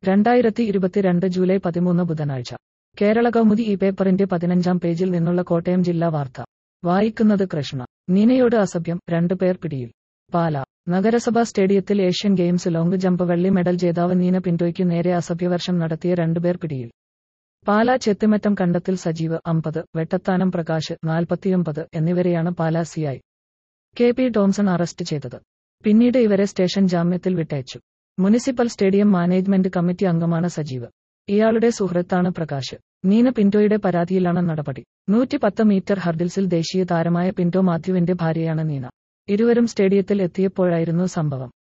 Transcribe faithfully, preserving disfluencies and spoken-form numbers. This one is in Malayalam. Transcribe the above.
രണ്ടായിരത്തി ഇരുപത്തിരണ്ട് ജൂലൈ പതിമൂന്ന് ബുധനാഴ്ച കേരള കൗമുദി ഈ പേപ്പറിന്റെ പതിനഞ്ചാം പേജിൽ നിന്നുള്ള കോട്ടയം ജില്ലാ വാർത്ത വായിക്കുന്നത് കൃഷ്ണ. നീനയോട് അസഭ്യം, രണ്ടുപേർ പിടിയിൽ. പാലാ. നഗരസഭാ സ്റ്റേഡിയത്തിൽ ഏഷ്യൻ ഗെയിംസ് ലോങ് ജമ്പ് വെള്ളി മെഡൽ ജേതാവ് നീന പിന്റോയ്ക്കു നേരെ അസഭ്യവർഷം നടത്തിയ രണ്ടുപേർ പിടിയിൽ. പാലാ ചെത്തിമറ്റം കണ്ടത്തിൽ സജീവ് അമ്പത്, വെട്ടത്താനം പ്രകാശ് നാൽപ്പത്തിയൊമ്പത് എന്നിവരെയാണ് Pala C I K P Tomson arrest ചെയ്തത്. പിന്നീട് ഇവരെ സ്റ്റേഷൻ ജാമ്യത്തിൽ വിട്ടയച്ചു. മുനിസിപ്പൽ സ്റ്റേഡിയം മാനേജ്മെന്റ് കമ്മിറ്റി അംഗമാണ് സജീവ്. ഇയാളുടെ സുഹൃത്താണ് പ്രകാശ്. നീന പിന്റോയുടെ പരാതിയിലാണ് നടപടി. നൂറ്റി പത്ത് മീറ്റർ ഹർഡിൽസിൽ ദേശീയ താരമായ പിന്റോ മാത്യുവിന്റെ ഭാര്യയാണ് നീന. ഇരുവരും സ്റ്റേഡിയത്തിൽ എത്തിയപ്പോഴായിരുന്നു സംഭവം.